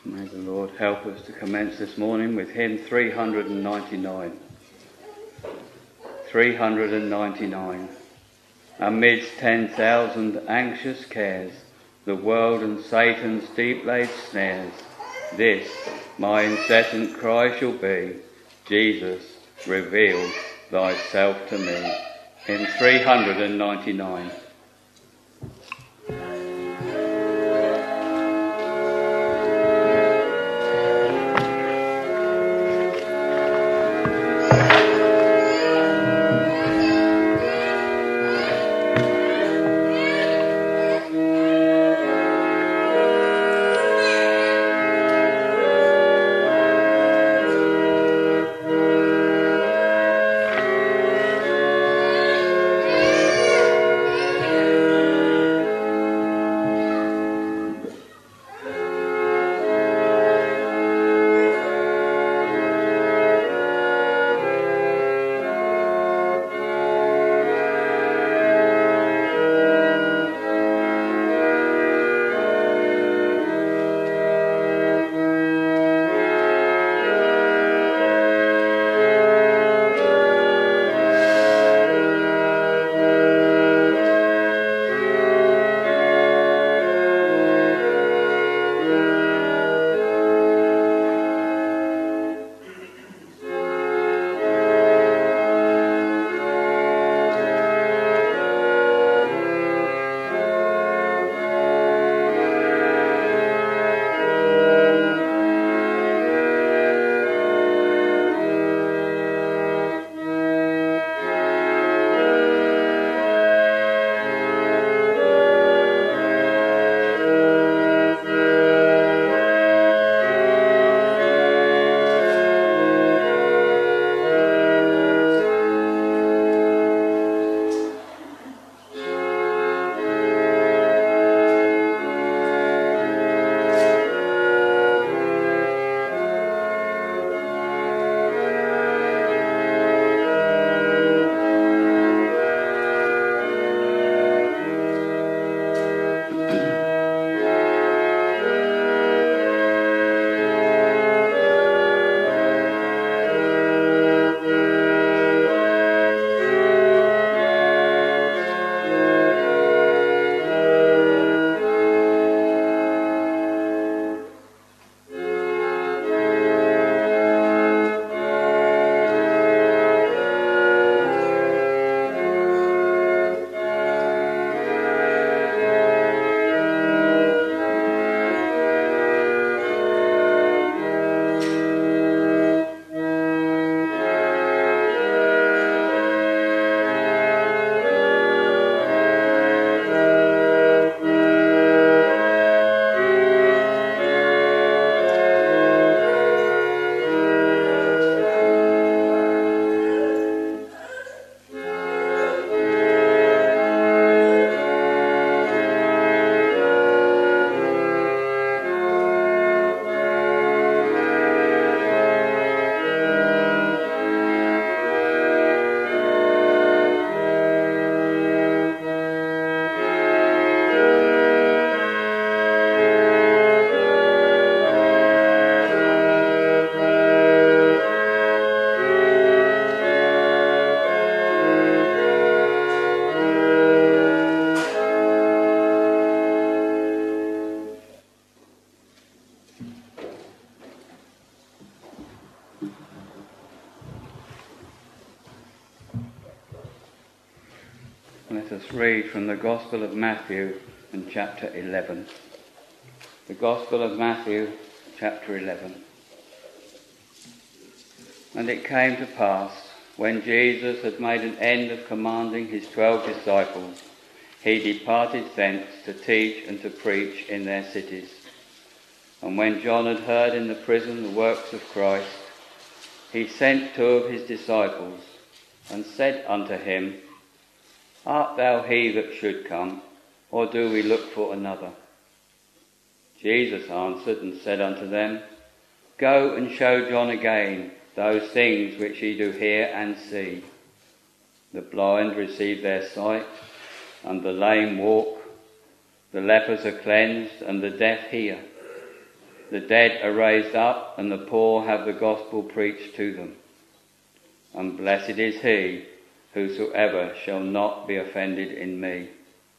May the Lord help us to commence this morning with hymn 399. 399. Amidst 10,000 anxious cares, the world and Satan's deep-laid snares, this my incessant cry shall be, Jesus, reveal thyself to me. Hymn 399. Let us read from the Gospel of Matthew and chapter 11. The Gospel of Matthew, chapter 11. And it came to pass, when Jesus had made an end of commanding his 12 disciples, he departed thence to teach and to preach in their cities. And when John had heard in the prison the works of Christ, he sent 2 of his disciples, and said unto him, Art thou he that should come, or do we look for another? Jesus answered and said unto them, Go and show John again those things which ye do hear and see. The blind receive their sight, and the lame walk, the lepers are cleansed, and the deaf hear. the dead are raised up, and the poor have the gospel preached to them. And blessed is he whosoever shall not be offended in me."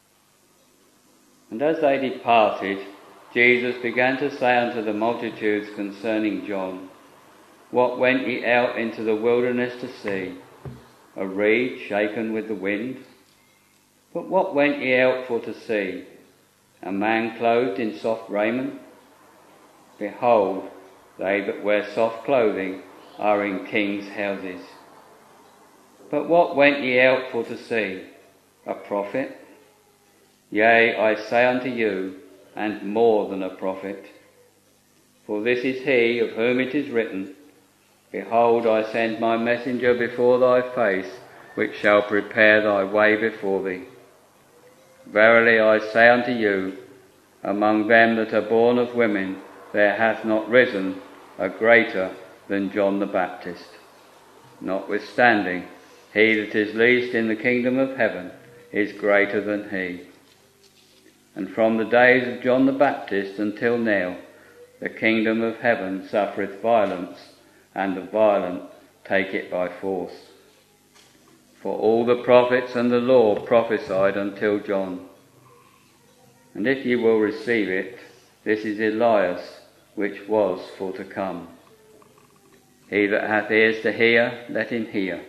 And as they departed, Jesus began to say unto the multitudes concerning John, "What went ye out into the wilderness to see? A reed shaken with the wind? But what went ye out for to see? A man clothed in soft raiment? Behold, they that wear soft clothing are in kings' houses. But what went ye out for to see? A prophet? Yea, I say unto you, and more than a prophet. For this is he of whom it is written, Behold, I send my messenger before thy face, which shall prepare thy way before thee. Verily I say unto you, among them that are born of women, there hath not risen a greater than John the Baptist. Notwithstanding, he that is least in the kingdom of heaven is greater than he. And from the days of John the Baptist until now, the kingdom of heaven suffereth violence, and the violent take it by force. For all the prophets and the law prophesied until John. And if ye will receive it, this is Elias, which was for to come. He that hath ears to hear, let him hear.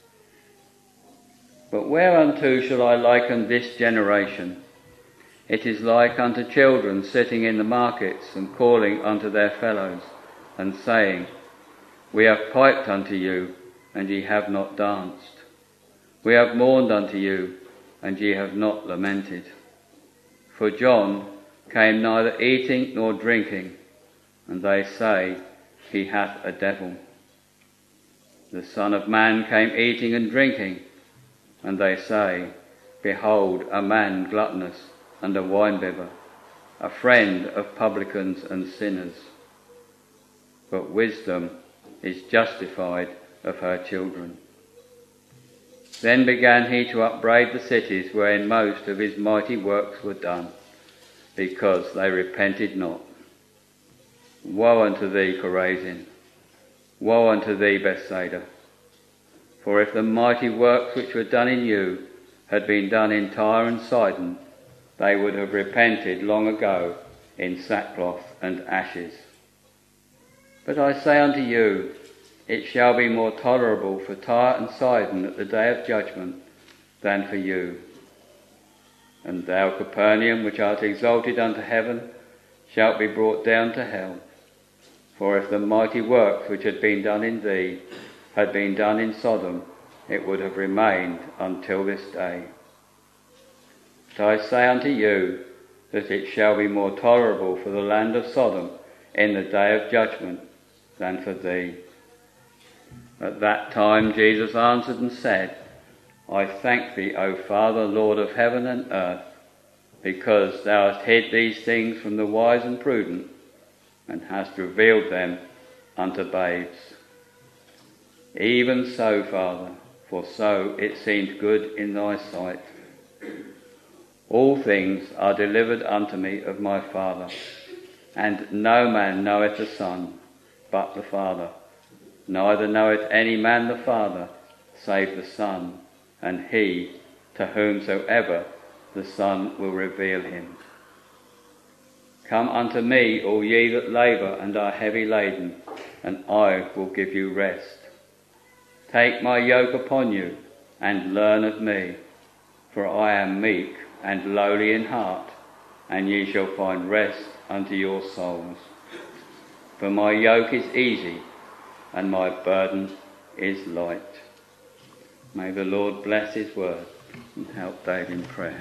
But whereunto shall I liken this generation? It is like unto children sitting in the markets and calling unto their fellows, and saying, We have piped unto you, and ye have not danced. We have mourned unto you, and ye have not lamented. For John came neither eating nor drinking, and they say, He hath a devil. The Son of Man came eating and drinking, and they say, Behold, a man gluttonous and a winebibber, a friend of publicans and sinners. But wisdom is justified of her children. Then began he to upbraid the cities wherein most of his mighty works were done, because they repented not. Woe unto thee, Chorazin! Woe unto thee, Bethsaida! For if the mighty works which were done in you had been done in Tyre and Sidon, they would have repented long ago in sackcloth and ashes. But I say unto you, it shall be more tolerable for Tyre and Sidon at the day of judgment than for you. And thou, Capernaum, which art exalted unto heaven, shalt be brought down to hell. For if the mighty works which had been done in thee had been done in Sodom, it would have remained until this day. But I say unto you that it shall be more tolerable for the land of Sodom in the day of judgment than for thee. At that time Jesus answered and said, I thank thee, O Father, Lord of heaven and earth, because thou hast hid these things from the wise and prudent, and hast revealed them unto babes. Even so, Father, for so it seemed good in thy sight. All things are delivered unto me of my Father, and no man knoweth the Son but the Father, neither knoweth any man the Father save the Son, and he to whomsoever the Son will reveal him. Come unto me, all ye that labour and are heavy laden, and I will give you rest. Take my yoke upon you, and learn of me, for I am meek and lowly in heart, and ye shall find rest unto your souls. For my yoke is easy, and my burden is light. May the Lord bless his word and help Dave in prayer.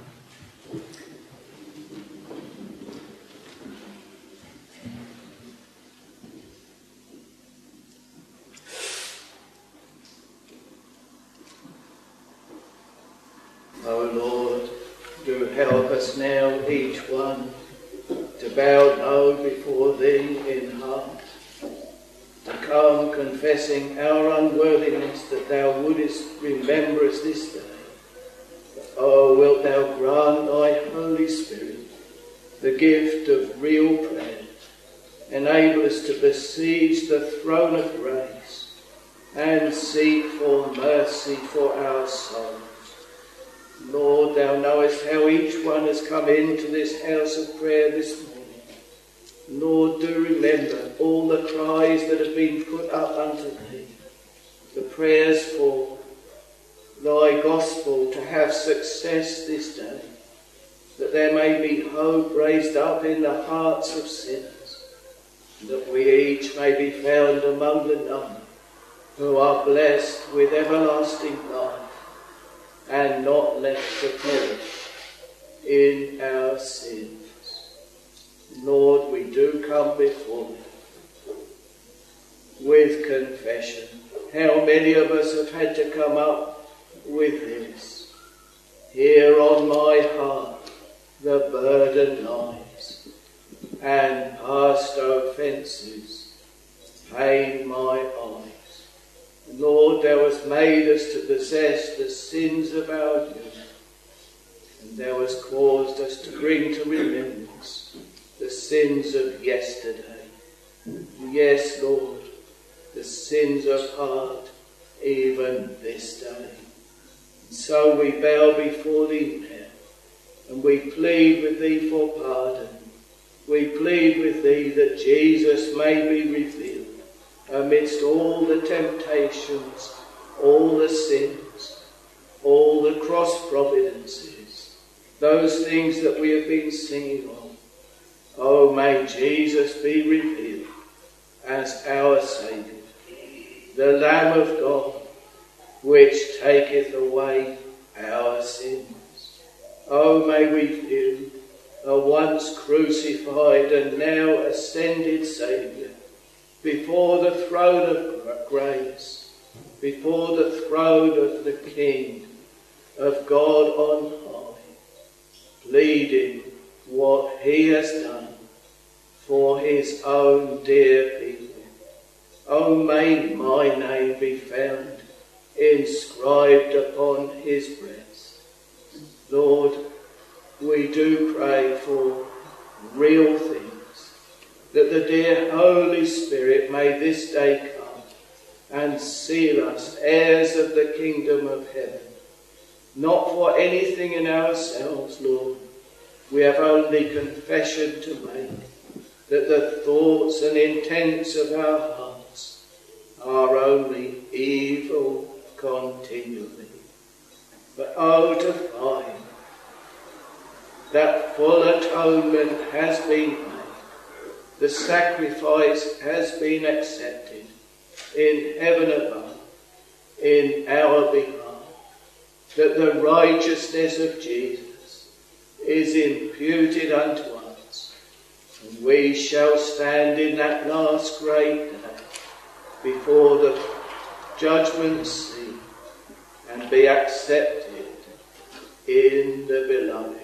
O Lord, do help us now, each one, to bow low before thee in heart, to come confessing our unworthiness, that thou wouldest remember us this day. Oh, wilt thou grant thy Holy Spirit the gift of real prayer, enable us to besiege the throne of grace and seek for mercy for our souls. Lord, thou knowest how each one has come into this house of prayer this morning. Lord, do remember all the cries that have been put up unto thee, the prayers for thy gospel to have success this day, that there may be hope raised up in the hearts of sinners, that we each may be found among the number who are blessed with everlasting life and not left to perish in our sins. Lord, we do come before you with confession. How many of us have had to come up with this? Here on my heart the burden lies, and past offences pain my eyes. Lord, thou hast made us to possess the sins of our youth, and thou hast caused us to bring to remembrance the sins of yesterday. Yes, Lord, the sins of heart even this day. And so we bow before thee now, and we plead with thee for pardon. We plead with thee that Jesus may be revealed amidst all the temptations, all the sins, all the cross providences, those things that we have been singing of. Oh, may Jesus be revealed as our Saviour, the Lamb of God, which taketh away our sins. Oh, may we view a once crucified and now ascended Saviour before the throne of grace, before the throne of the King of God on high, pleading what he has done for his own dear people. Oh, may my name be found inscribed upon his breast. Lord, we do pray for real things, that the dear Holy Spirit may this day come and seal us heirs of the kingdom of heaven. Not for anything in ourselves, Lord. We have only confession to make, that the thoughts and intents of our hearts are only evil continually. But oh, to find that full atonement has been made, the sacrifice has been accepted in heaven above, in our behalf, that the righteousness of Jesus is imputed unto us, and we shall stand in that last great day before the judgment seat and be accepted in the beloved.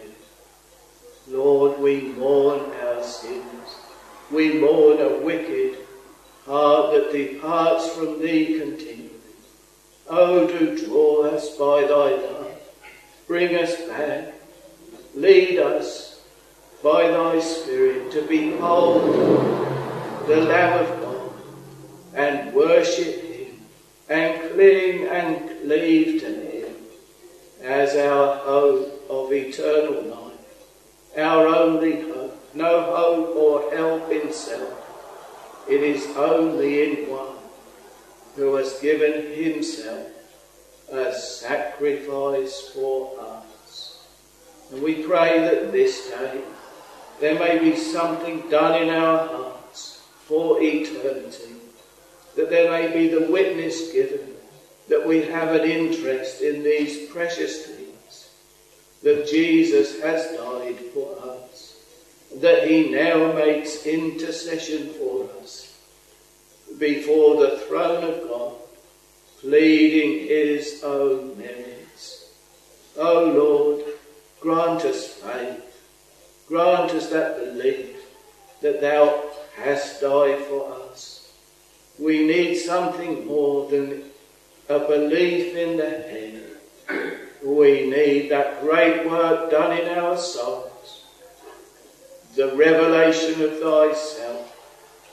Lord, we mourn our sins. We mourn a wicked heart that departs from thee continually. Oh, do draw us by thy love. Bring us back. Lead us by thy Spirit to behold the Lamb of God and worship him and cling and cleave to him as our hope of eternal life, our only hope. No hope or help in self. It is only in one who has given himself a sacrifice for us. And we pray that this day there may be something done in our hearts for eternity, that there may be the witness given that we have an interest in these precious things, that Jesus has died for us, that he now makes intercession for us before the throne of God, pleading his own merits. O Lord, grant us faith, grant us that belief that thou hast died for us. We need something more than a belief in the head. We need that great work done in our souls, the revelation of thyself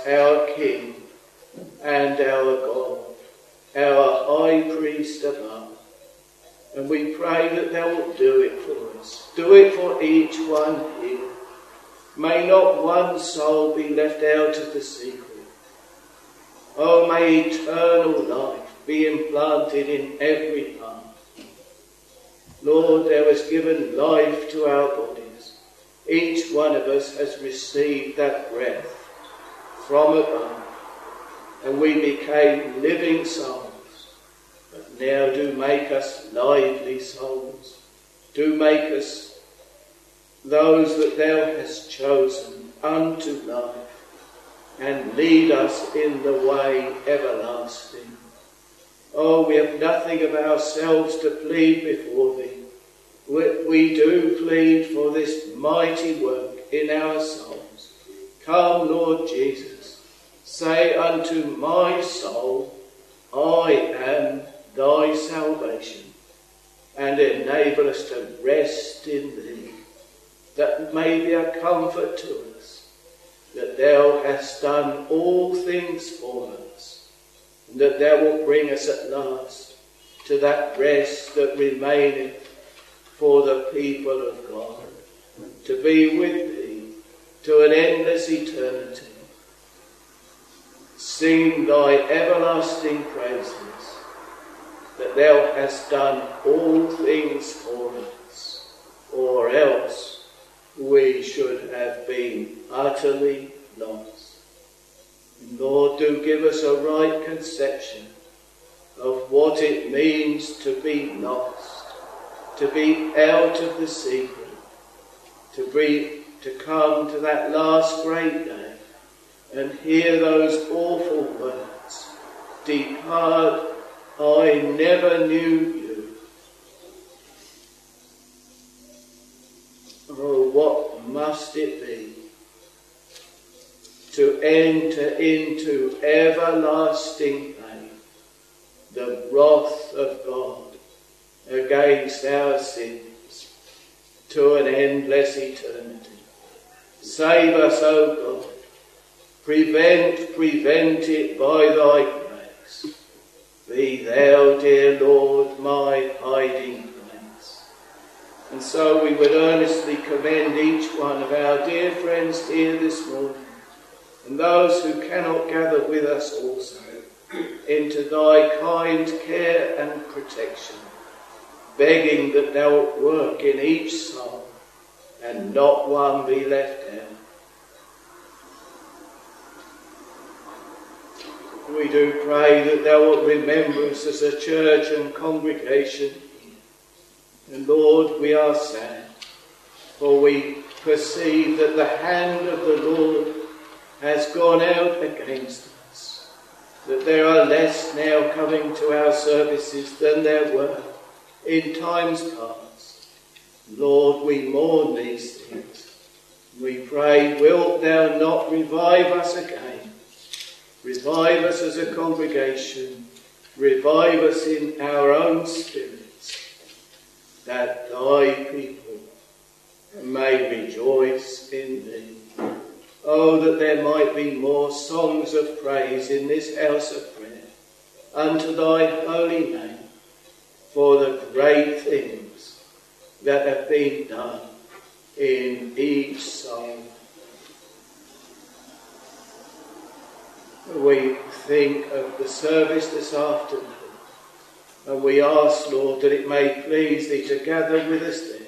our King and our God, our High Priest above. And we pray that thou wilt do it for us. Do it for each one here. May not one soul be left out of the secret. Oh, may eternal life be implanted in every heart. Lord, thou hast given life to our bodies. Each one of us has received that breath from above, and we became living souls. But now do make us lively souls. Do make us those that thou hast chosen unto life, and lead us in the way everlasting. Oh, we have nothing of ourselves to plead before thee. We do plead for this mighty work in our souls. Come, Lord Jesus, say unto my soul, I am thy salvation, and enable us to rest in thee, that may be a comfort to us, that thou hast done all things for us, and that thou wilt bring us at last to that rest that remaineth for the people of God, to be with thee to an endless eternity. Sing thy everlasting praises, that thou hast done all things for us, or else we should have been utterly lost. Lord, do give us a right conception of what it means to be lost, to be out of the secret, to come to that last great day and hear those awful words, depart, I never knew you. Oh, what must it be to enter into everlasting pain, the wrath of God against our sins, to an endless eternity. Save us, O God. Prevent it by thy grace. Be thou, dear Lord, my hiding place. And so we would earnestly commend each one of our dear friends here this morning, and those who cannot gather with us also, into thy kind care and protection, begging that thou wilt work in each soul, and not one be left out. We do pray that thou wilt remember us as a church and congregation. And Lord, we are sad, for we perceive that the hand of the Lord has gone out against us, that there are less now coming to our services than there were in times past. Lord, we mourn these things. We pray, wilt thou not revive us again? Revive us as a congregation. Revive us in our own spirits, that thy people may rejoice in thee. Oh, that there might be more songs of praise in this house of prayer unto thy holy name, for the great things that have been done in each soul. We think of the service this afternoon, and we ask, Lord, that it may please thee to gather with us then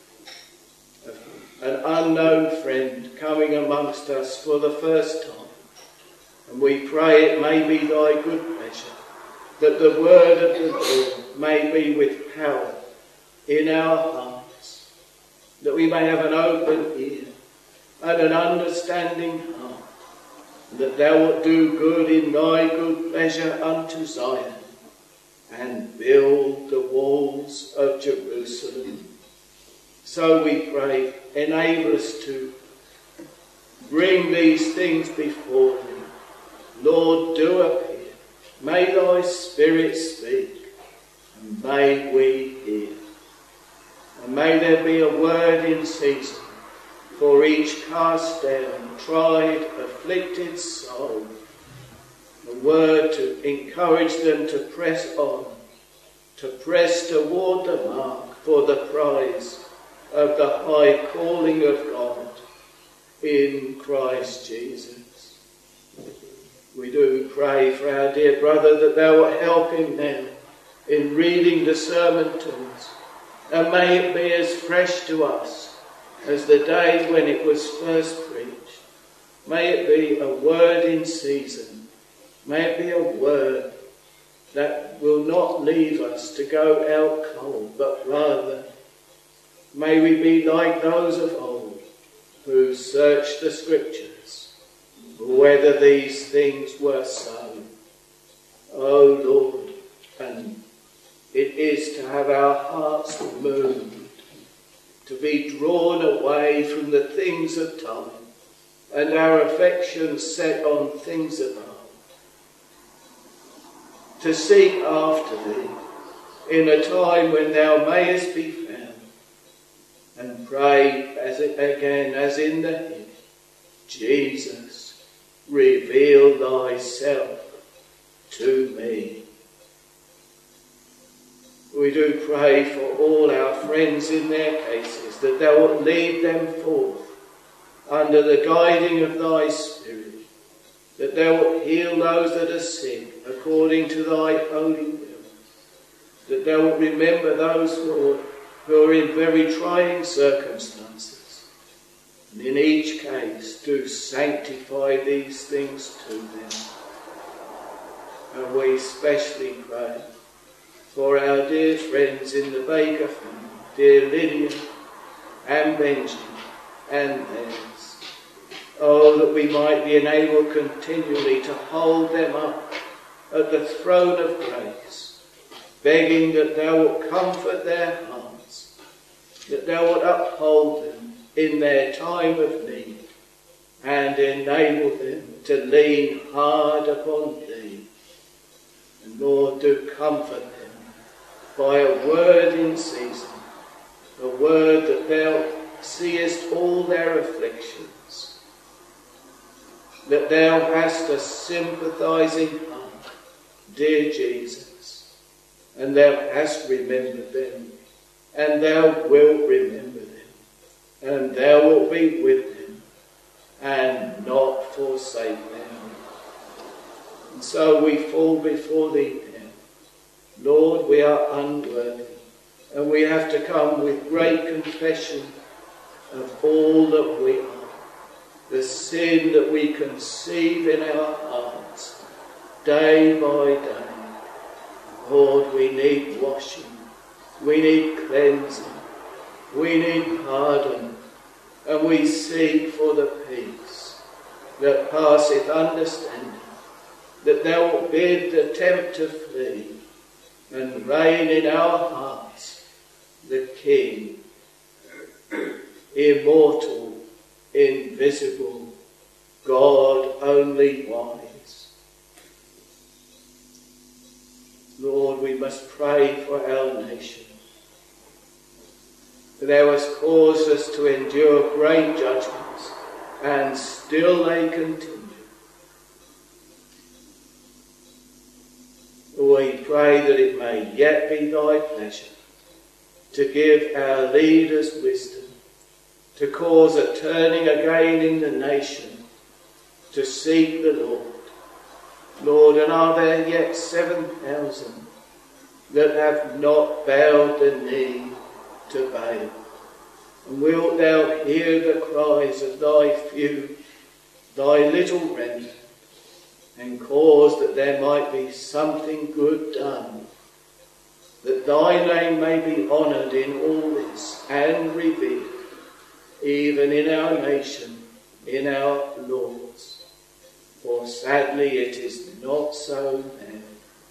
an unknown friend coming amongst us for the first time. And we pray it may be thy good pleasure that the word of the Lord may be with power in our hearts, that we may have an open ear and an understanding heart, that thou wilt do good in thy good pleasure unto Zion, and build the walls of Jerusalem. So we pray, enable us to bring these things before thee. Lord, do appear. May thy Spirit speak, and may we hear. And may there be a word in season for each cast down, tried, afflicted soul, a word to encourage them to press on, to press toward the mark for the prize of the high calling of God in Christ Jesus. We do pray for our dear brother that thou wilt help him now in reading the sermon to us, and may it be as fresh to us as the day when it was first preached. May it be a word in season. May it be a word that will not leave us to go out cold, but rather may we be like those of old who searched the scriptures whether these things were so. O Lord, and it is to have our hearts moved, to be drawn away from the things of time and our affections set on things above, to seek after thee in a time when thou mayest be found, and pray as in the hymn, Jesus, reveal thyself to me. We do pray for all our friends in their cases, that thou wilt lead them forth under the guiding of thy Spirit, that thou wilt heal those that are sick according to thy holy will, that thou wilt remember those, Lord, who are in very trying circumstances, and in each case do sanctify these things to them. And we especially pray for our dear friends in the Baker family, dear Lydia and Benjamin and theirs. Oh, that we might be enabled continually to hold them up at the throne of grace, begging that thou wilt comfort their hearts, that thou wilt uphold them in their time of need, and enable them to lean hard upon thee. And Lord, do comfort them by a word in season, a word that thou seest all their afflictions, that thou hast a sympathizing heart, dear Jesus, and thou hast remembered them, and thou wilt remember them, and thou wilt be with them, and not forsake them. And so we fall before thee now. Lord, we are unworthy, and we have to come with great confession of all that we are, the sin that we conceive in our hearts day by day. Lord, we need washing, we need cleansing, we need pardon, and we seek for the peace that passeth understanding, that thou wilt bid the tempter flee, and reign in our hearts the King, immortal, invisible, God only wise. Lord, we must pray for our nation. Thou hast caused us to endure great judgments, and still they continue. We pray that it may yet be thy pleasure to give our leaders wisdom, to cause a turning again in the nation, to seek the Lord. Lord, and are there yet 7,000 that have not bowed the knee to Baal? And wilt thou hear the cries of thy few, thy little remnant, and cause that there might be something good done, that thy name may be honoured in all this and revealed, even in our nation, in our laws. For sadly it is not so now.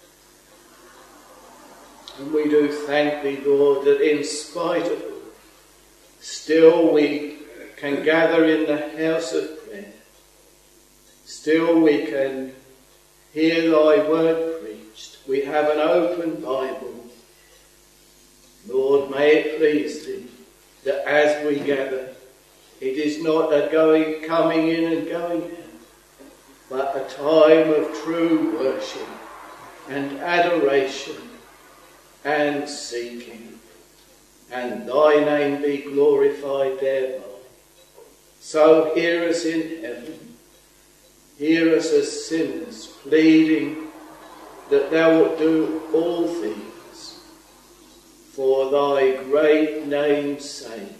And we do thank thee, Lord, that in spite of all, still we can gather in the house of prayer. Still we can hear thy word preached. We have an open Bible. Lord, may it please thee that as we gather, It is not a coming in and going out, but a time of true worship and adoration and seeking, and thy name be glorified thereby. So hear us in heaven, hear us as sinners, pleading that thou wilt do all things for thy great name's sake.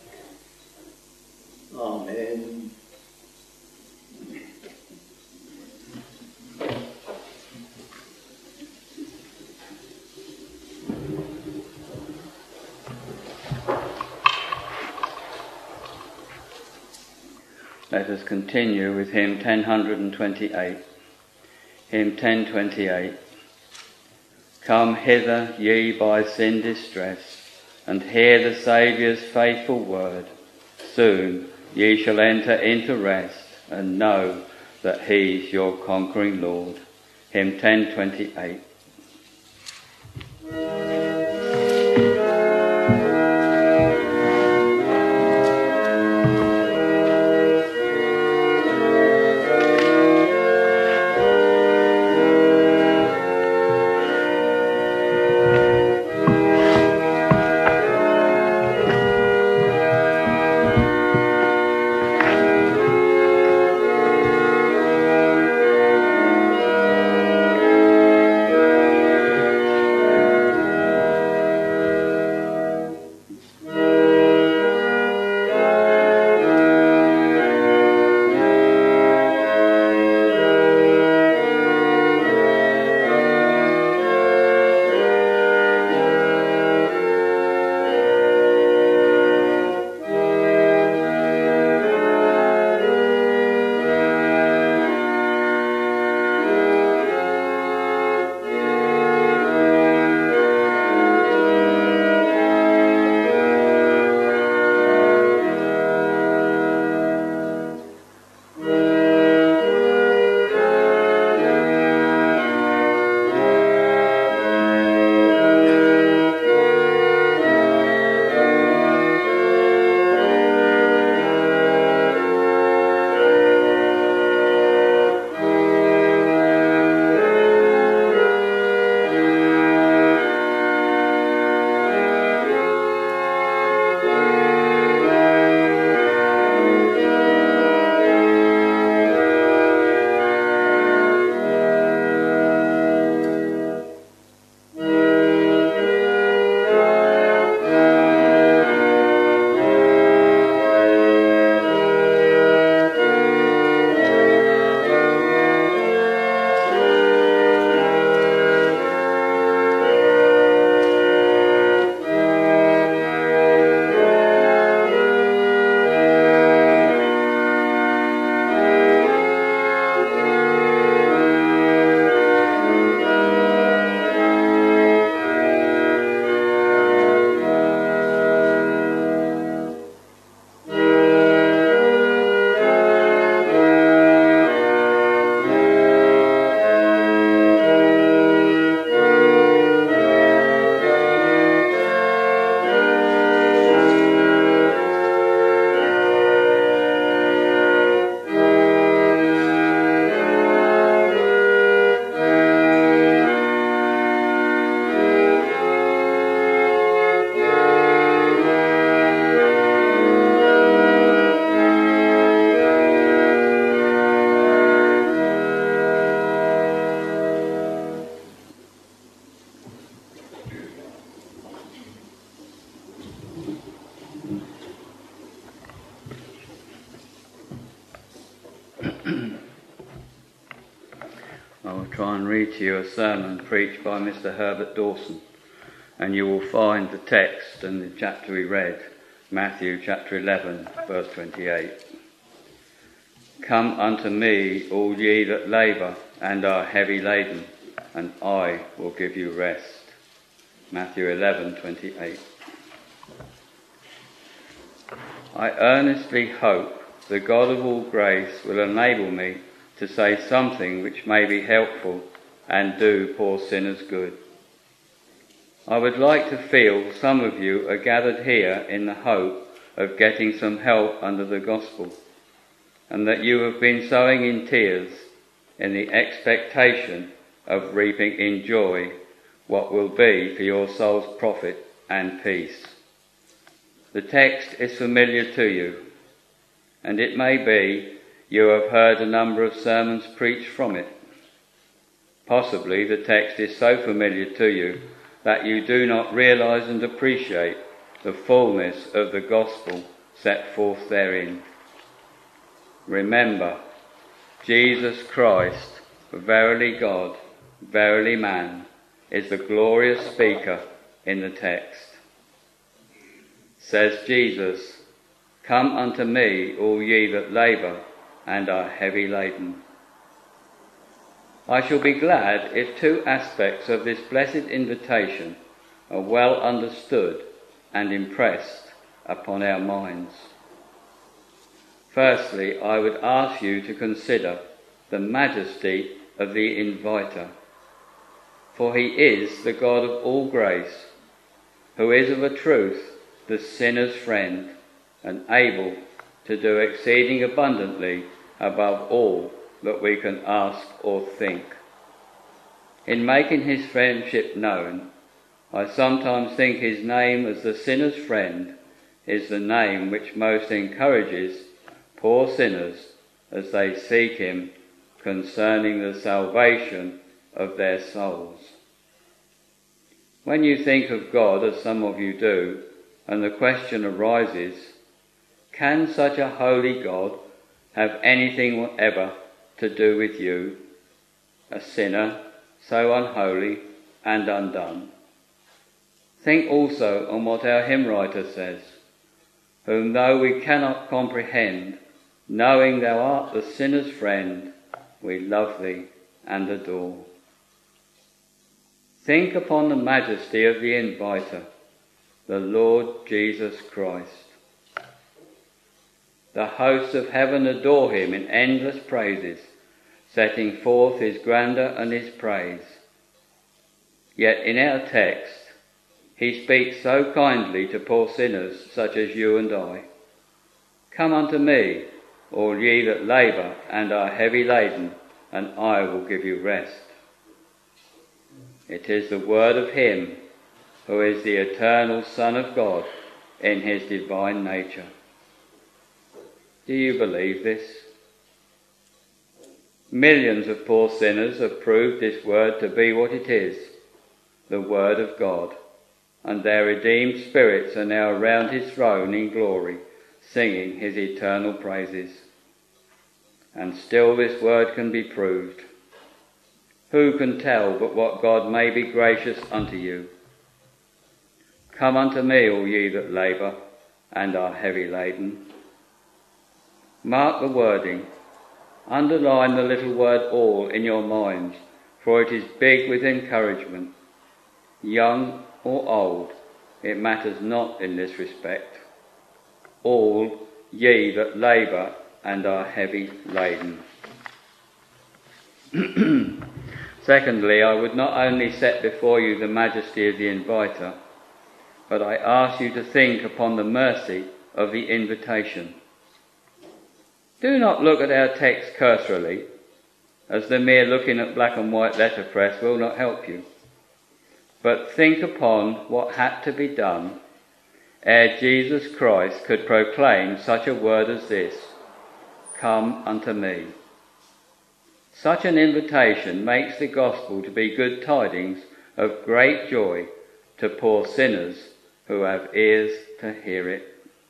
Amen. Let us continue with hymn 1028. Hymn 1028. Come hither, ye by sin distressed, and hear the Saviour's faithful word. Soon ye shall enter into rest, and know that he's your conquering Lord. Hymn 1028. I will try and read to you a sermon preached by Mr. Herbert Dawson, and you will find the text and the chapter we read, Matthew chapter 11, verse 28. Come unto me, all ye that labour and are heavy laden, and I will give you rest. Matthew 11:28. I earnestly hope the God of all grace will enable me to say something which may be helpful and do poor sinners good. I would like to feel some of you are gathered here in the hope of getting some help under the gospel, and that you have been sowing in tears in the expectation of reaping in joy what will be for your soul's profit and peace. The text is familiar to you, and it may be you have heard a number of sermons preached from it. Possibly the text is so familiar to you that you do not realise and appreciate the fullness of the gospel set forth therein. Remember, Jesus Christ, verily God, verily man, is the glorious speaker in the text. Says Jesus, "Come unto me, all ye that labour and are heavy laden." I shall be glad if two aspects of this blessed invitation are well understood and impressed upon our minds. Firstly, I would ask you to consider the majesty of the inviter, for he is the God of all grace, who is of a truth the sinner's friend, and able to do exceeding abundantly above all that we can ask or think. In making his friendship known, I sometimes think his name as the sinner's friend is the name which most encourages poor sinners as they seek him concerning the salvation of their souls. When you think of God, as some of you do, and the question arises, can such a holy God have anything whatever to do with you, a sinner so unholy and undone? Think also on what our hymn writer says, "Whom though we cannot comprehend, knowing thou art the sinner's friend, we love thee and adore." Think upon the majesty of the inviter, the Lord Jesus Christ. The hosts of heaven adore him in endless praises, setting forth his grandeur and his praise. Yet in our text, he speaks so kindly to poor sinners such as you and I. "Come unto me, all ye that labour and are heavy laden, and I will give you rest." It is the word of him who is the eternal Son of God in his divine nature. Do you believe this? Millions of poor sinners have proved this word to be what it is, the word of God, and their redeemed spirits are now around his throne in glory, singing his eternal praises. And still this word can be proved. Who can tell but what God may be gracious unto you? "Come unto me, all ye that labour and are heavy laden." Mark the wording. Underline the little word "all" in your minds, for it is big with encouragement. Young or old, it matters not in this respect. All ye that labour and are heavy laden. Secondly, I would not only set before you the majesty of the inviter, but I ask you to think upon the mercy of the invitation. Do not look at our text cursorily, as the mere looking at black and white letterpress will not help you. But think upon what had to be done ere Jesus Christ could proclaim such a word as this, "Come unto me." Such an invitation makes the gospel to be good tidings of great joy to poor sinners who have ears to hear it.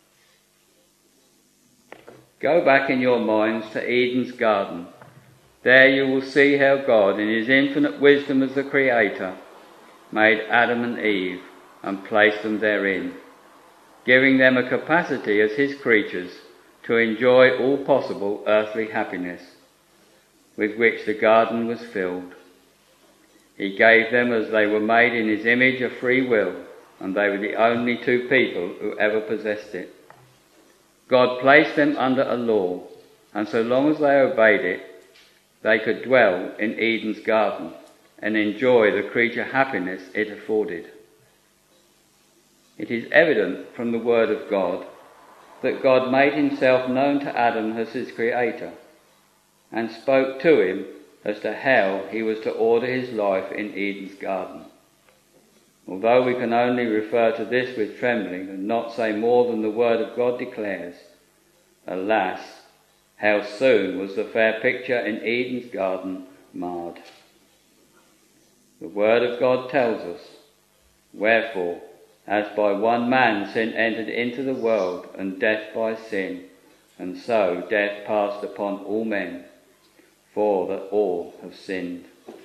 Go back in your minds to Eden's garden. There you will see how God, in his infinite wisdom as the Creator, made Adam and Eve and placed them therein, giving them a capacity as his creatures to enjoy all possible earthly happiness, with which the garden was filled. He gave them, as they were made in his image, a free will, and they were the only two people who ever possessed it. God placed them under a law, and so long as they obeyed it, they could dwell in Eden's garden and enjoy the creature happiness it afforded. It is evident from the word of God that God made himself known to Adam as his creator, and spoke to him as to how he was to order his life in Eden's garden. Although we can only refer to this with trembling and not say more than the word of God declares, alas, how soon was the fair picture in Eden's garden marred. The word of God tells us, wherefore, as by one man sin entered into the world, and death by sin, and so death passed upon all men, for that all have sinned.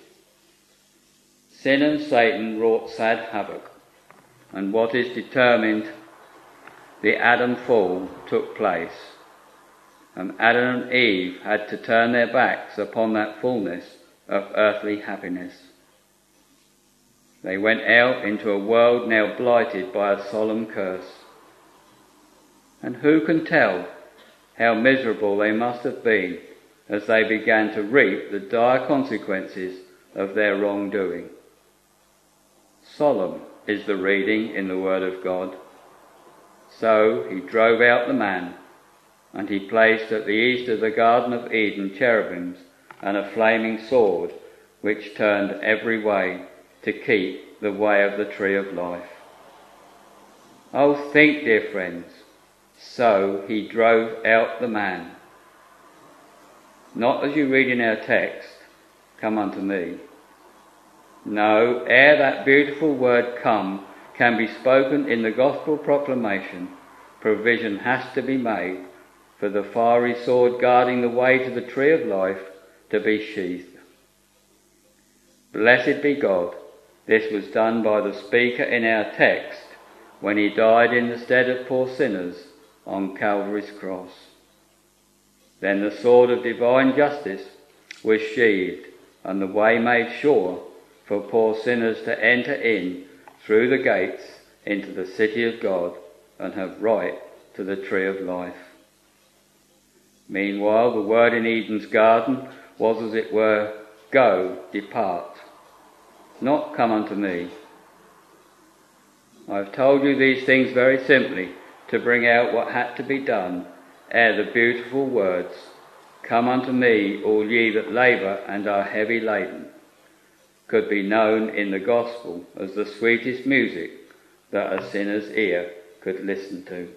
Sin and Satan wrought sad havoc, and what is determined the Adam fall took place, and Adam and Eve had to turn their backs upon that fullness of earthly happiness. They went out into a world now blighted by a solemn curse. And who can tell how miserable they must have been as they began to reap the dire consequences of their wrongdoing? Solemn is the reading in the Word of God. So he drove out the man, and he placed at the east of the Garden of Eden cherubims and a flaming sword, which turned every way to keep the way of the tree of life. Oh, think, dear friends, so he drove out the man. Not as you read in our text, come unto me. No, ere that beautiful word come can be spoken in the gospel proclamation, provision has to be made for the fiery sword guarding the way to the tree of life to be sheathed. Blessed be God, this was done by the speaker in our text when he died in the stead of poor sinners on Calvary's cross. Then the sword of divine justice was sheathed and the way made sure for poor sinners to enter in through the gates into the city of God and have right to the tree of life. Meanwhile, the word in Eden's garden was, as it were, go, depart, not come unto me. I have told you these things very simply to bring out what had to be done ere the beautiful words, come unto me, all ye that labour and are heavy laden, could be known in the gospel as the sweetest music that a sinner's ear could listen to.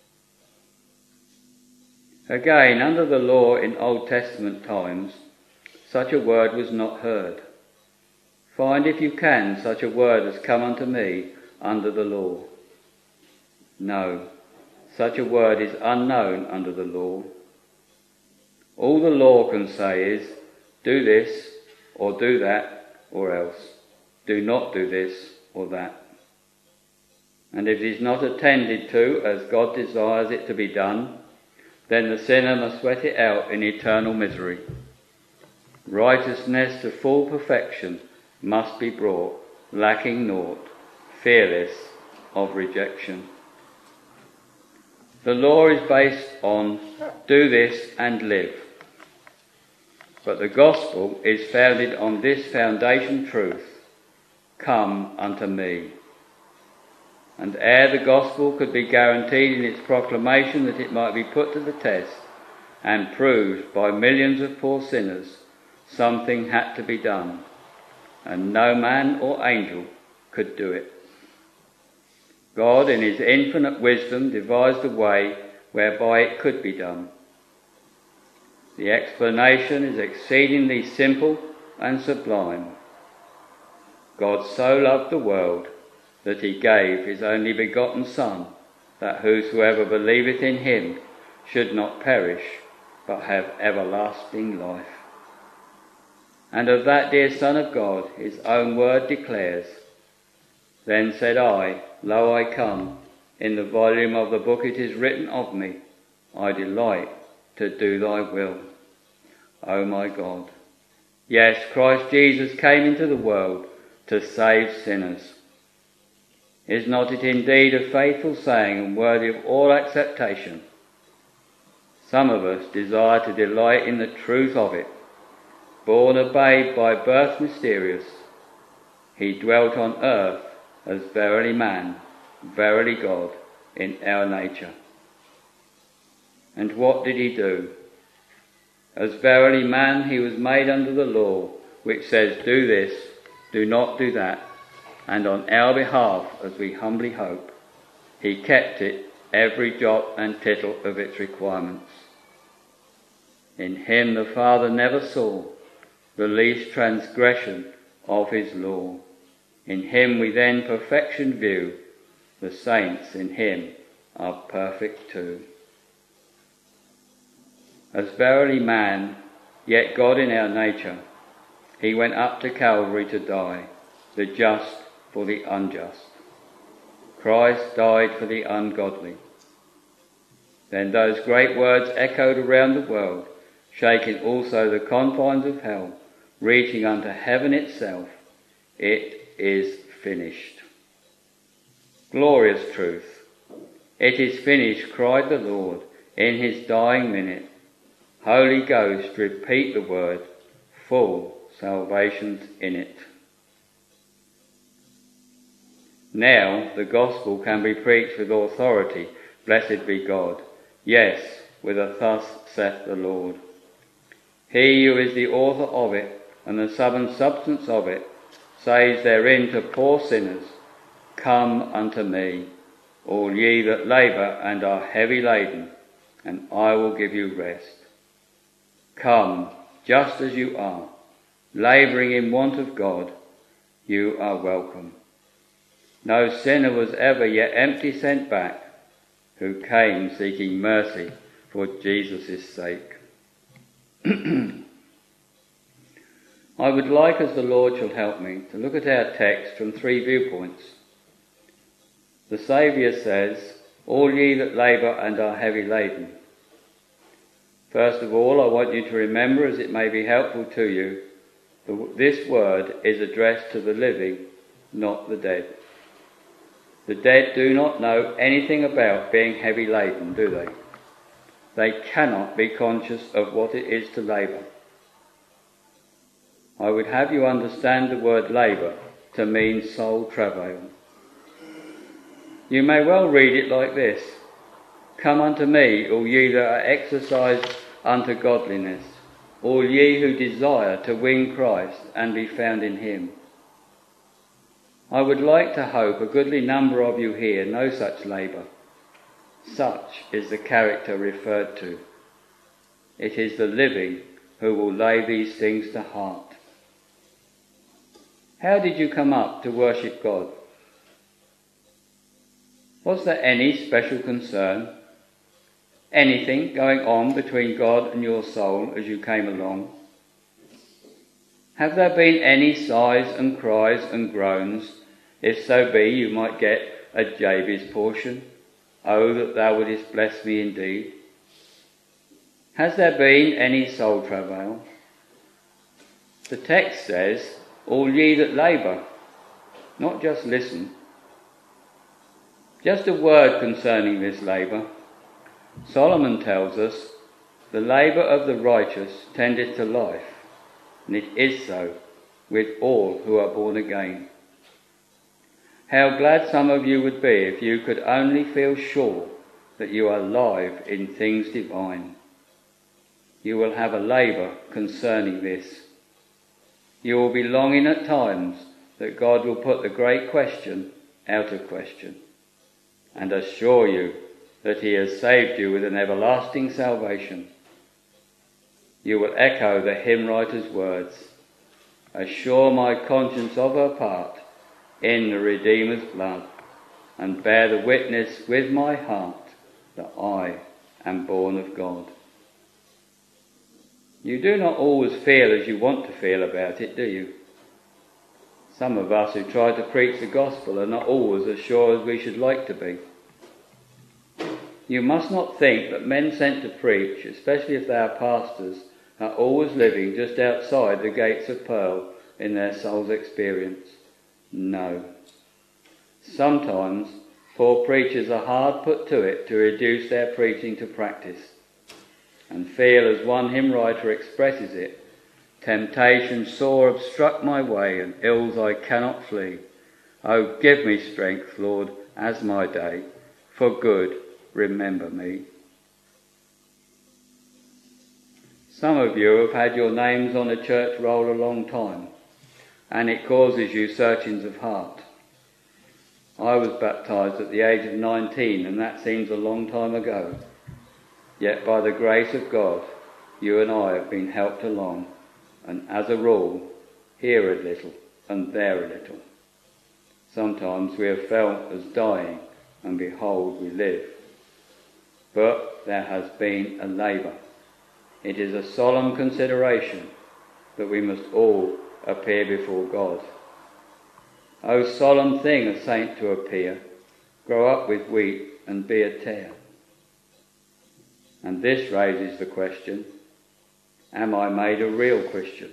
Again, under the law in Old Testament times, such a word was not heard. Find, if you can, such a word as come unto me under the law. No, such a word is unknown under the law. All the law can say is, do this, or do that, or else. Do not do this or that. And if it is not attended to as God desires it to be done, then the sinner must sweat it out in eternal misery. Righteousness to full perfection must be brought, lacking naught, fearless of rejection. The law is based on do this and live. But the gospel is founded on this foundation truth, come unto me. And ere the gospel could be guaranteed in its proclamation that it might be put to the test and proved by millions of poor sinners, something had to be done, and no man or angel could do it. God, in his infinite wisdom, devised a way whereby it could be done. The explanation is exceedingly simple and sublime. God so loved the world that he gave his only begotten Son, that whosoever believeth in him should not perish, but have everlasting life. And of that dear Son of God his own word declares, then said I, lo, I come, in the volume of the book it is written of me, I delight to do thy will. O my God. Yes, Christ Jesus came into the world to save sinners. Is not it indeed a faithful saying and worthy of all acceptation? Some of us desire to delight in the truth of it. Born a babe by birth mysterious, he dwelt on earth as verily man, verily God, in our nature. And what did he do? As verily man he was made under the law, which says, do this, do not do that, and on our behalf, as we humbly hope, he kept it, every jot and tittle of its requirements. In him the Father never saw the least transgression of his law. In him we then perfection view, the saints in him are perfect too. As verily man, yet God in our nature, he went up to Calvary to die, the just for the unjust. Christ died for the ungodly. Then those great words echoed around the world, shaking also the confines of hell, reaching unto heaven itself. It is finished. Glorious truth. It is finished, cried the Lord in his dying minute. Holy Ghost, repeat the word, full salvation's in it. Now the gospel can be preached with authority, blessed be God. Yes, with a thus saith the Lord. He who is the author of it, and the sum and substance of it, says therein to poor sinners, come unto me, all ye that labour and are heavy laden, and I will give you rest. Come, just as you are, labouring in want of God, you are welcome. No sinner was ever yet empty sent back, who came seeking mercy for Jesus' sake. I would like, as the Lord shall help me, to look at our text from three viewpoints. The Saviour says, all ye that labour and are heavy laden. First of all, I want you to remember, as it may be helpful to you, this word is addressed to the living, not the dead. The dead do not know anything about being heavy laden, do they? They cannot be conscious of what it is to labour. I would have you understand the word labour to mean soul travail. You may well read it like this: come unto me, all ye that are exercised unto godliness, all ye who desire to win Christ and be found in him. I would like to hope a goodly number of you here know such labour. Such is the character referred to. It is the living who will lay these things to heart. How did you come up to worship God? Was there any special concern? Anything going on between God and your soul as you came along? Have there been any sighs and cries and groans? If so be, you might get a Jabez portion. Oh, that thou wouldest bless me indeed. Has there been any soul travail? The text says, all ye that labour, not just listen. Just a word concerning this labour. Solomon tells us, the labour of the righteous tendeth to life, and it is so with all who are born again. How glad some of you would be if you could only feel sure that you are alive in things divine. You will have a labour concerning this. You will be longing at times that God will put the great question out of question, and assure you that he has saved you with an everlasting salvation. You will echo the hymn writer's words, assure my conscience of her part in the Redeemer's blood, and bear the witness with my heart that I am born of God. You do not always feel as you want to feel about it, do you? Some of us who try to preach the gospel are not always as sure as we should like to be. You must not think that men sent to preach, especially if they are pastors, are always living just outside the gates of pearl in their soul's experience. No. Sometimes poor preachers are hard put to it to reduce their preaching to practice, and feel, as one hymn writer expresses it, temptation sore obstruct my way, and ills I cannot flee. Oh, give me strength, Lord, as my day, for good remember me. Some of you have had your names on a church roll a long time, and it causes you searchings of heart. I was baptised at the age of 19, and that seems a long time ago. Yet by the grace of God, you and I have been helped along, and as a rule, here a little and there a little. Sometimes we have felt as dying, and behold, we live. But there has been a labour. It is a solemn consideration that we must all appear before God. O solemn thing, a saint to appear, grow up with wheat and be a tare. And this raises the question, am I made a real Christian?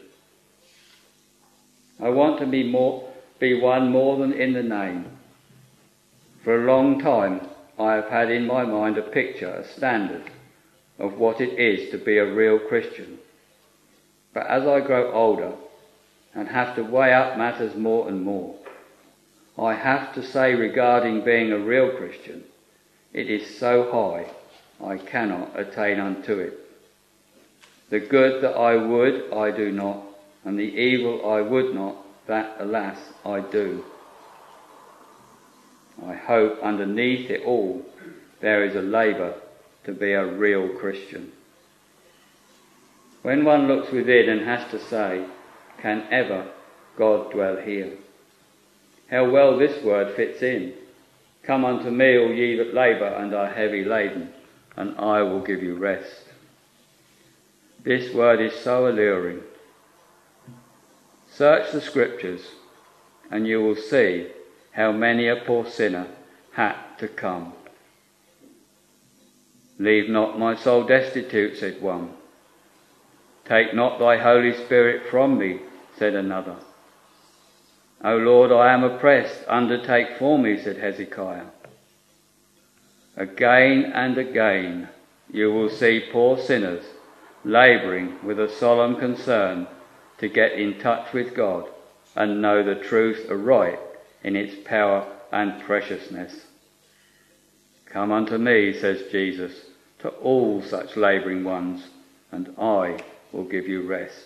I want to be one more than in the name. For a long time I have had in my mind a picture, a standard of what it is to be a real Christian. But as I grow older and have to weigh up matters more and more, I have to say regarding being a real Christian, it is so high I cannot attain unto it. The good that I would, I do not, and the evil I would not, that, alas, I do. I hope underneath it all there is a labour to be a real Christian. When one looks within and has to say, can ever God dwell here? How well this word fits in. Come unto me, all ye that labour and are heavy laden, and I will give you rest. This word is so alluring. Search the Scriptures, and you will see how many a poor sinner had to come. Leave not my soul destitute, said one. Take not thy Holy Spirit from me, said another. O Lord, I am oppressed, undertake for me, said Hezekiah. Again and again you will see poor sinners labouring with a solemn concern to get in touch with God and know the truth aright in its power and preciousness. Come unto me, says Jesus, to all such labouring ones, and I will give you rest.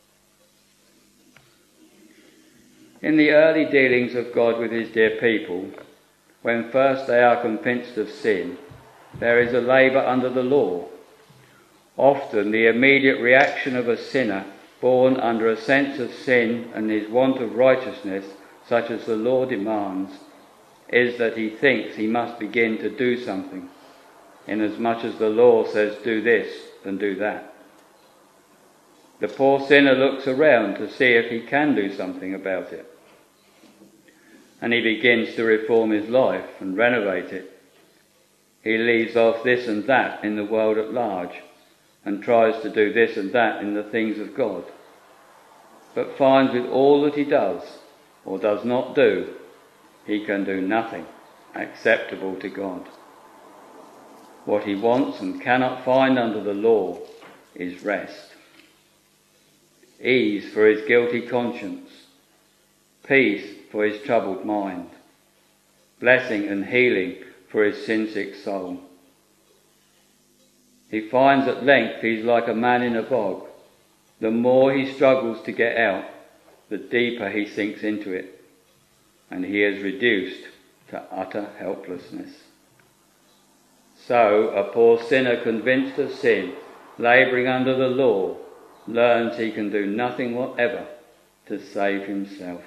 In the early dealings of God with his dear people, when first they are convinced of sin, there is a labour under the law. Often the immediate reaction of a sinner born under a sense of sin and his want of righteousness, such as the law demands, is that he thinks he must begin to do something, inasmuch as the law says do this and do that. The poor sinner looks around to see if he can do something about it, and he begins to reform his life and renovate it. He leaves off this and that in the world at large, and tries to do this and that in the things of God, but finds with all that he does or does not do, he can do nothing acceptable to God. What he wants and cannot find under the law is rest, ease for his guilty conscience, peace for his troubled mind, blessing and healing for his sin-sick soul. He finds at length he's like a man in a bog. The more he struggles to get out, the deeper he sinks into it, and he is reduced to utter helplessness. So a poor sinner convinced of sin, labouring under the law, learns he can do nothing whatever to save himself.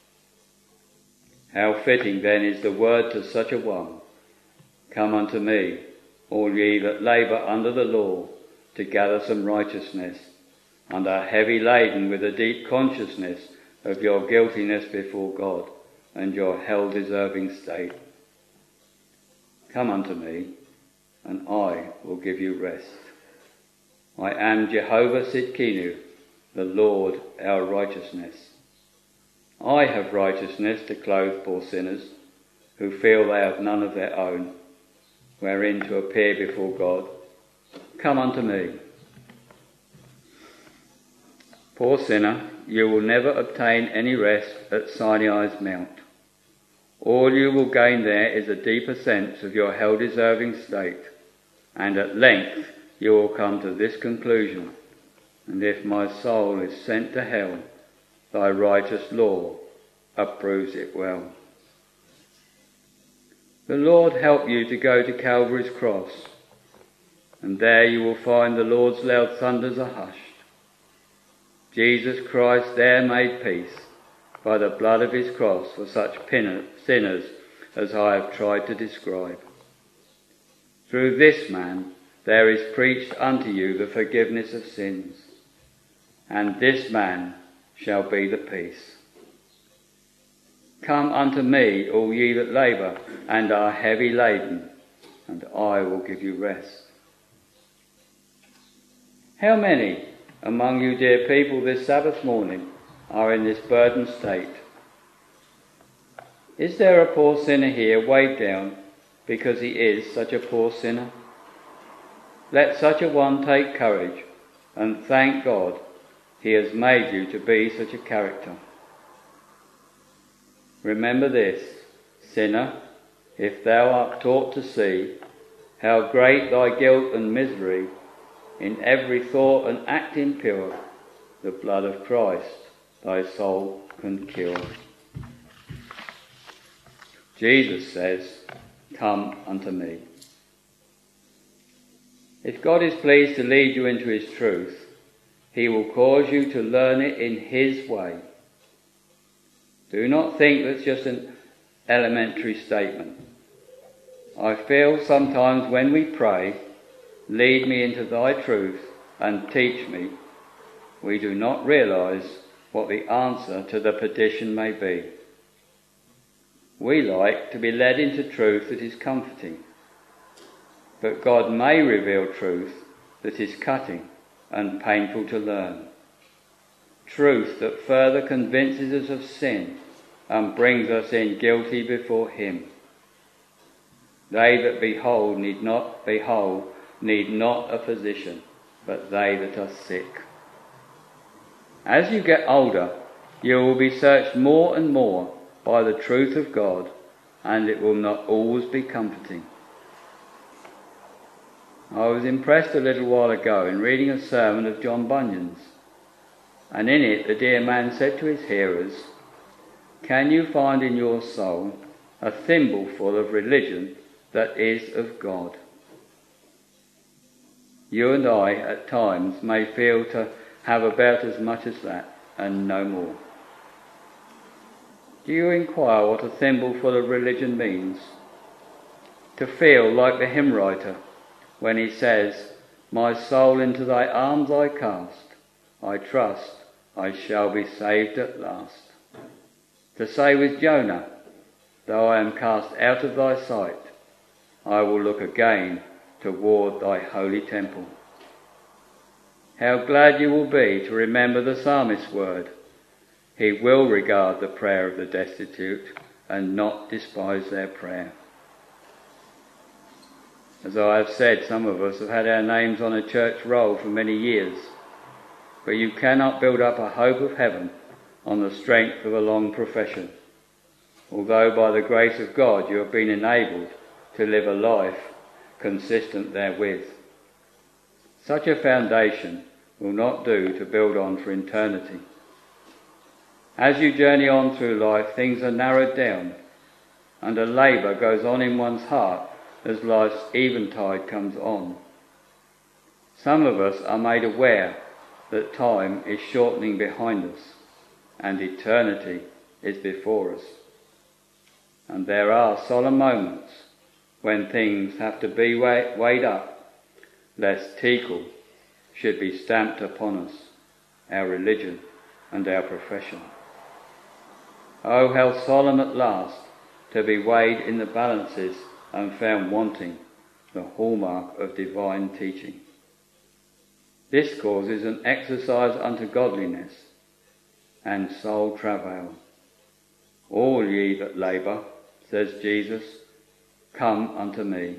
How fitting then is the word to such a one, come unto me, all ye that labour under the law, to gather some righteousness, and are heavy laden with a deep consciousness of your guiltiness before God, and your hell-deserving state. Come unto me, and I will give you rest. I am Jehovah Sidkenu, the Lord our righteousness. I have righteousness to clothe poor sinners, who feel they have none of their own, wherein to appear before God. Come unto me. Poor sinner, you will never obtain any rest at Sinai's mount. All you will gain there is a deeper sense of your hell-deserving state, and at length you will come to this conclusion: And if my soul is sent to hell, thy righteous law approves it well. The Lord help you to go to Calvary's cross, and there you will find the Lord's loud thunders are hushed. Jesus Christ there made peace by the blood of his cross for such sinners as I have tried to describe. Through this man there is preached unto you the forgiveness of sins, and this man shall be the peace. Come unto me, all ye that labour and are heavy laden, and I will give you rest. How many among you, dear people, this Sabbath morning are in this burdened state? Is there a poor sinner here weighed down because he is such a poor sinner? Let such a one take courage and thank God he has made you to be such a character. Remember this, sinner, if thou art taught to see how great thy guilt and misery, in every thought and act impure, the blood of Christ thy soul can cure. Jesus says, come unto me. If God is pleased to lead you into his truth, he will cause you to learn it in his way. Do not think that's just an elementary statement. I feel sometimes when we pray, lead me into thy truth and teach me, we do not realise what the answer to the petition may be. We like to be led into truth that is comforting, but God may reveal truth that is cutting and painful to learn. Truth that further convinces us of sin and brings us in guilty before him. They that behold need not a physician, but they that are sick. As you get older, you will be searched more and more by the truth of God, and it will not always be comforting. I was impressed a little while ago in reading a sermon of John Bunyan's, and in it the dear man said to his hearers, can you find in your soul a thimbleful of religion that is of God? You and I at times may feel to have about as much as that and no more. Do you inquire what a thimbleful of religion means? To feel like the hymn writer when he says, my soul into thy arms I cast, I trust I shall be saved at last. To say with Jonah, though I am cast out of thy sight, I will look again toward thy holy temple. How glad you will be to remember the psalmist's word. He will regard the prayer of the destitute and not despise their prayer. As I have said, some of us have had our names on a church roll for many years, but you cannot build up a hope of heaven on the strength of a long profession, although by the grace of God you have been enabled to live a life consistent therewith. Such a foundation will not do to build on for eternity. As you journey on through life, things are narrowed down, and a labour goes on in one's heart as life's eventide comes on. Some of us are made aware that time is shortening behind us, and eternity is before us. And there are solemn moments when things have to be weighed up, lest Tekel should be stamped upon us, our religion and our profession. Oh, how solemn at last to be weighed in the balances and found wanting the hallmark of divine teaching. This causes an exercise unto godliness and soul travail. All ye that labour, says Jesus, come unto me.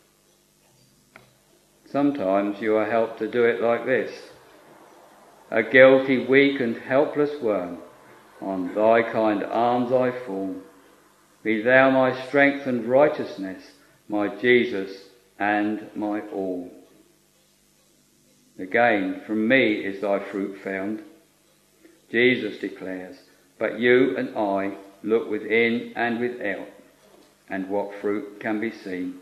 Sometimes you are helped to do it like this. A guilty, weak and helpless worm, on thy kind arms I fall. Be thou my strength and righteousness, my Jesus and my all. Again, from me is thy fruit found. Jesus declares, but you and I look within and without, and what fruit can be seen?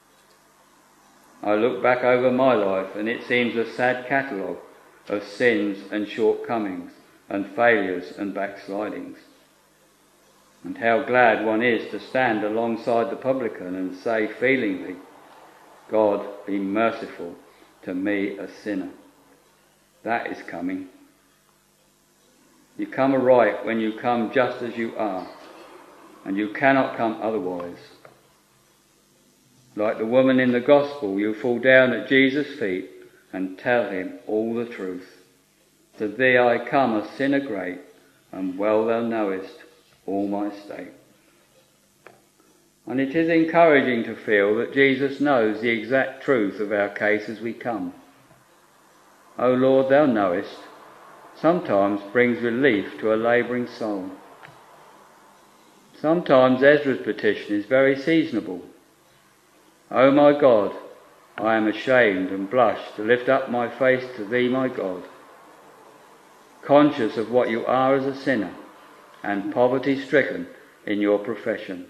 I look back over my life, and it seems a sad catalogue of sins and shortcomings and failures and backslidings. And how glad one is to stand alongside the publican and say feelingly, God, be merciful to me, a sinner. That is coming. You come aright when you come just as you are, and you cannot come otherwise. Like the woman in the gospel, you fall down at Jesus' feet and tell him all the truth. To thee I come, a sinner great, and well thou knowest all my state. And it is encouraging to feel that Jesus knows the exact truth of our case as we come. O Lord, thou knowest, sometimes brings relief to a labouring soul. Sometimes Ezra's petition is very seasonable. O my God, I am ashamed and blush to lift up my face to thee, my God, conscious of what you are as a sinner and poverty-stricken in your profession.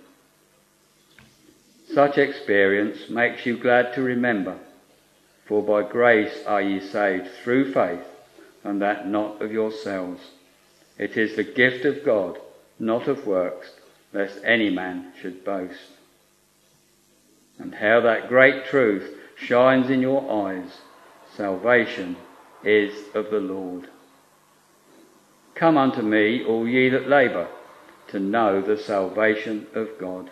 Such experience makes you glad to remember, for by grace are ye saved through faith, and that not of yourselves. It is the gift of God, not of works, lest any man should boast. And how that great truth shines in your eyes. Salvation is of the Lord. Come unto me, all ye that labour, to know the salvation of God.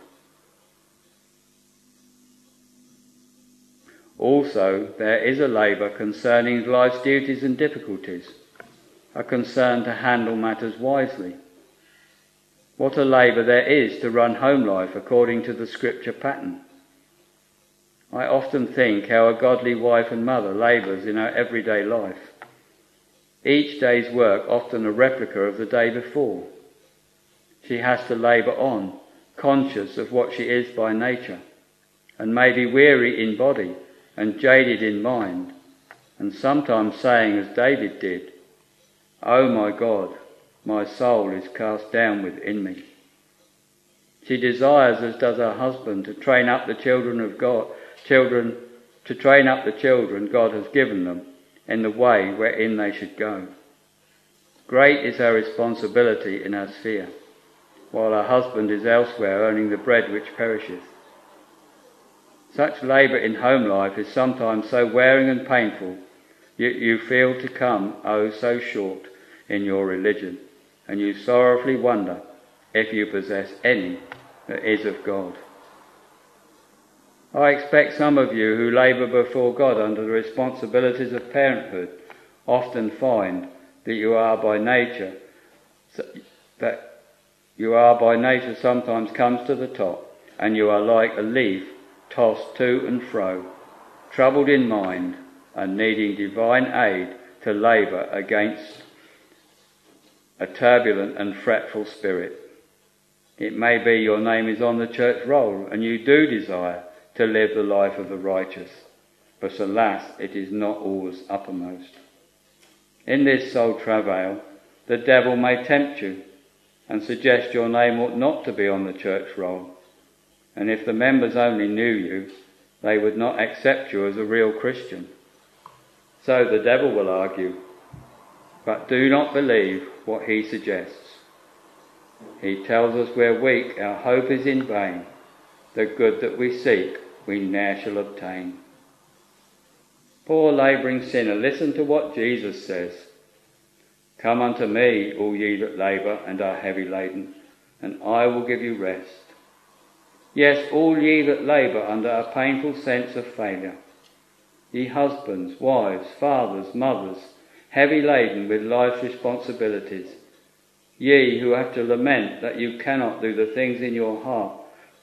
Also, there is a labour concerning life's duties and difficulties, a concern to handle matters wisely. What a labour there is to run home life according to the scripture pattern. I often think how a godly wife and mother labours in her everyday life. Each day's work often a replica of the day before. She has to labour on, conscious of what she is by nature, and may be weary in body and jaded in mind, and sometimes saying as David did, O my God, my soul is cast down within me. She desires, as does her husband, to train up the children God has given them in the way wherein they should go. Great is her responsibility in her sphere, while her husband is elsewhere earning the bread which perisheth. Such labour in home life is sometimes so wearing and painful, yet you feel to come, oh, so short in your religion, and you sorrowfully wonder if you possess any that is of God. I expect some of you who labour before God under the responsibilities of parenthood often find that you are by nature sometimes comes to the top, and you are like a leaf tossed to and fro, troubled in mind and needing divine aid to labour against a turbulent and fretful spirit. It may be your name is on the church roll and you do desire to live the life of the righteous, but alas, it is not always uppermost. In this soul travail, the devil may tempt you and suggest your name ought not to be on the church roll, and if the members only knew you, they would not accept you as a real Christian. So the devil will argue, but do not believe what he suggests. He tells us we're weak, our hope is in vain. The good that we seek, we ne'er shall obtain. Poor labouring sinner, listen to what Jesus says. Come unto me, all ye that labour and are heavy laden, and I will give you rest. Yes, all ye that labour under a painful sense of failure. Ye husbands, wives, fathers, mothers, heavy laden with life's responsibilities. Ye who have to lament that you cannot do the things in your heart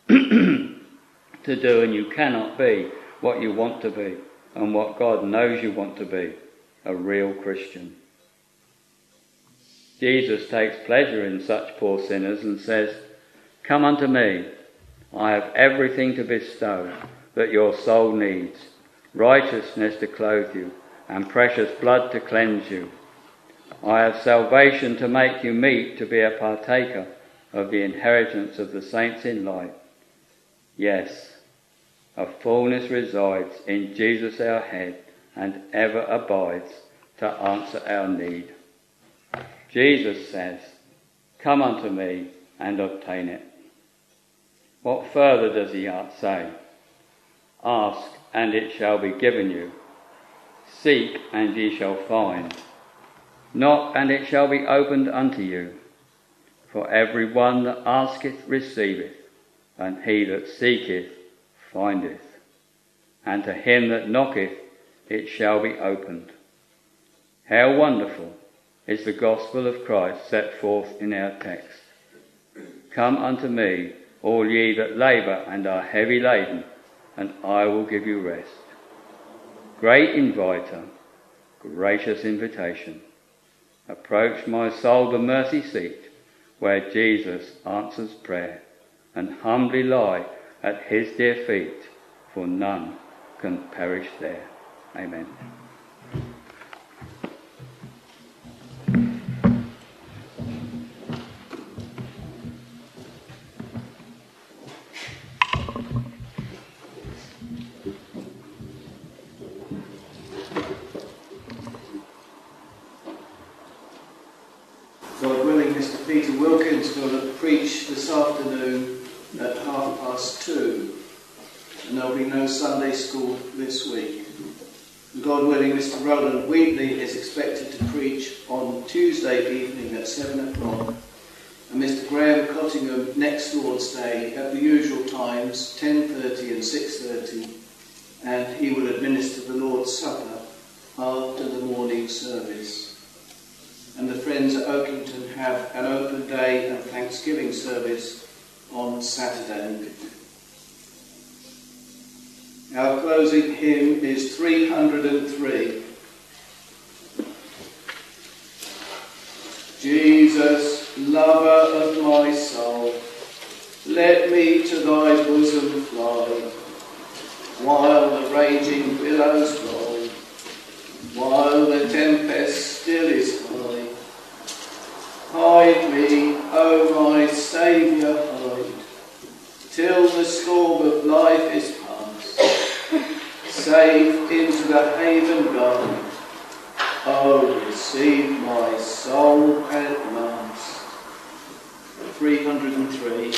to do, and you cannot be what you want to be and what God knows you want to be, a real Christian. Jesus takes pleasure in such poor sinners and says, Come unto me, I have everything to bestow that your soul needs, righteousness to clothe you, and precious blood to cleanse you. I have salvation to make you meet to be a partaker of the inheritance of the saints in light. Yes, a fullness resides in Jesus our head and ever abides to answer our need. Jesus says, "Come unto me and obtain it." What further does he say? Ask and it shall be given you. Seek and ye shall find. Knock and it shall be opened unto you. For every one that asketh receiveth, and he that seeketh findeth. And to him that knocketh it shall be opened. How wonderful is the gospel of Christ set forth in our text. Come unto me, all ye that labour and are heavy laden, and I will give you rest. Great inviter, gracious invitation. Approach, my soul, the mercy seat, where Jesus answers prayer, and humbly lie at his dear feet, for none can perish there. Amen. God willing, Mr. Peter Wilkins will preach this afternoon at 2:30, and there'll be no Sunday school this week. And God willing, Mr. Roland Wheatley is expected to preach on Tuesday evening at 7 o'clock, and Mr. Graham Cottingham next Lord's Day at the usual times, 10:30 and 6:30, and he will administer the Lord's Supper after the morning service. And the friends at Oakington have an open day and Thanksgiving service on Saturday. Our closing hymn is 303. Jesus, lover of my soul, let me to thy bosom fly, while the raging billows roll, while the tempest still is high. Hide me, O my Saviour, hide, till the storm of life is past. Safe into the haven gone, oh, receive my soul at last. 303.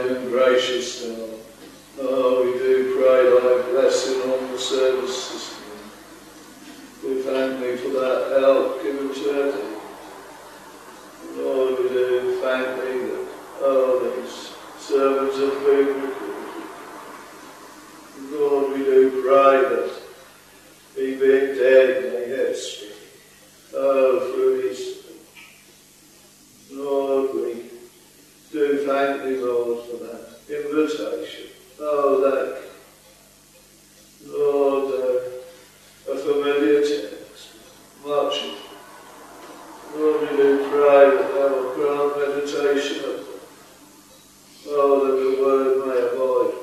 and gracious God. Oh, we do pray thy blessing on the service this morning. We thank thee for that help given to us. Lord, we do thank thee that, these servants have been recruited. Lord, we do pray that he being dead may yet speak. Oh, through his Spirit. Lord, we do thank thee, Lord, for that invitation. Oh, that, Lord, a familiar text, much. Lord, we do pray that thou will grant meditation of them. Oh, that the word may abide.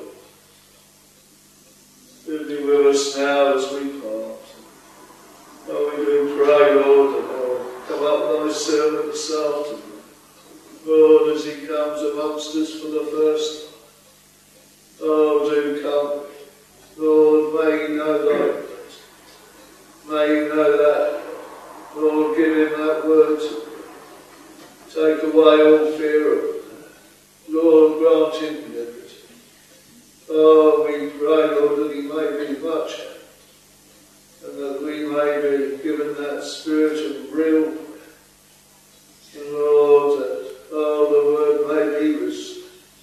Do be with us now as we part. Oh, we do pray, Lord, that thou will come up thy servant this afternoon. Lord, as he comes amongst us for the first time. Oh, do come. Lord, may he know thy presence. May he know that. Lord, give him that word to me. Take away all fear of it. Lord, grant him liberty. Oh, we pray, Lord, that he may be much happy, and that we may be given that spirit of real prayer. And Lord, that, the word may be restored.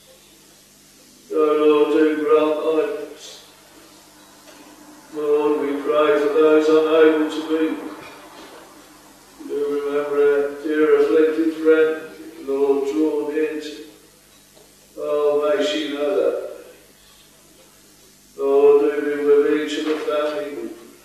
Oh, Lord, do grant thy blessing. Lord, we pray for those unable to be with us. Do remember our dear afflicted friend, Lord, draw near to. Oh, may she know that. Lord, do be with each of the family.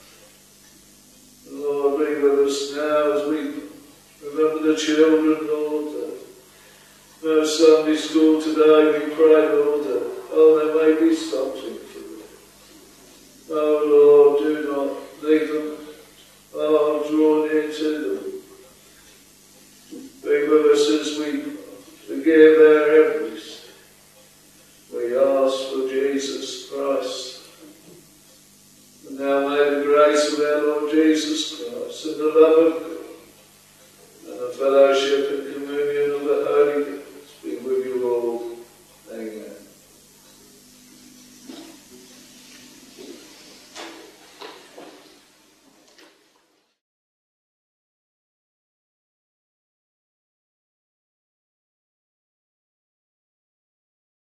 Lord, be with us now as we remember the children, Lord. No Sunday school today, we pray, Lord, there may be something for them. Oh, Lord, do not leave them. Oh, draw near to them. Be with us as we forgive their